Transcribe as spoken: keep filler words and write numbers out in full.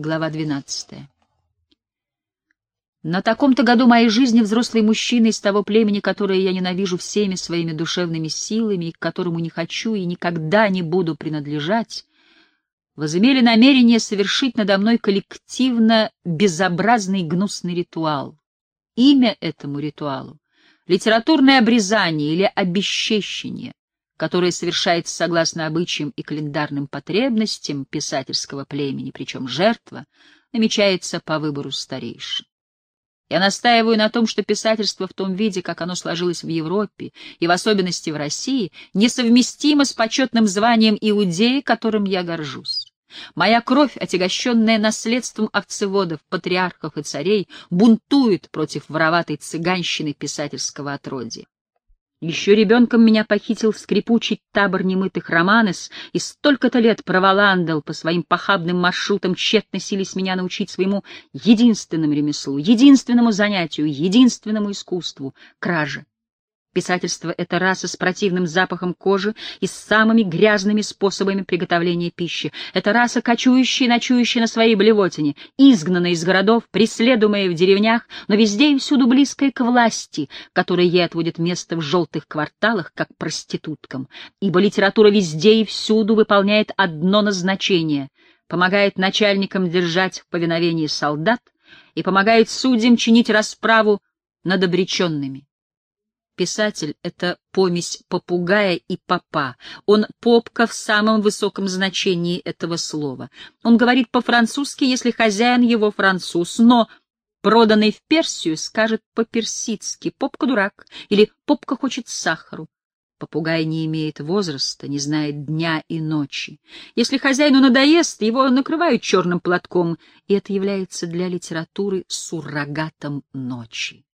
Глава двенадцатая. На таком-то году моей жизни взрослый мужчина из того племени, которое я ненавижу всеми своими душевными силами и к которому не хочу и никогда не буду принадлежать, возымели намерение совершить надо мной коллективно безобразный гнусный ритуал. Имя этому ритуалу — литературное обрезание или обесчещение, которое совершается согласно обычаям и календарным потребностям писательского племени, причем жертва намечается по выбору старейшин. Я настаиваю на том, что писательство в том виде, как оно сложилось в Европе, и в особенности в России, несовместимо с почетным званием иудея, которым я горжусь. Моя кровь, отягощенная наследством овцеводов, патриархов и царей, бунтует против вороватой цыганщины писательского отродья. Еще ребенком меня похитил скрипучий табор немытых романес, и столько-то лет проволандал по своим похабным маршрутам, тщетно сились меня научить своему единственному ремеслу, единственному занятию, единственному искусству — краже. Писательство — это раса с противным запахом кожи и с самыми грязными способами приготовления пищи. Это раса, кочующая и ночующая на своей блевотине, изгнанная из городов, преследуемая в деревнях, но везде и всюду близкая к власти, которая ей отводит место в желтых кварталах, как проституткам. Ибо литература везде и всюду выполняет одно назначение — помогает начальникам держать в повиновении солдат и помогает судьям чинить расправу над обреченными. Писатель — это помесь попугая и попа. Он попка в самом высоком значении этого слова. Он говорит по-французски, если хозяин его француз, но, проданный в Персию, скажет по-персидски: попка-дурак или попка хочет сахару. Попугай не имеет возраста, не знает дня и ночи. Если хозяину надоест, его накрывают черным платком, и это является для литературы суррогатом ночи.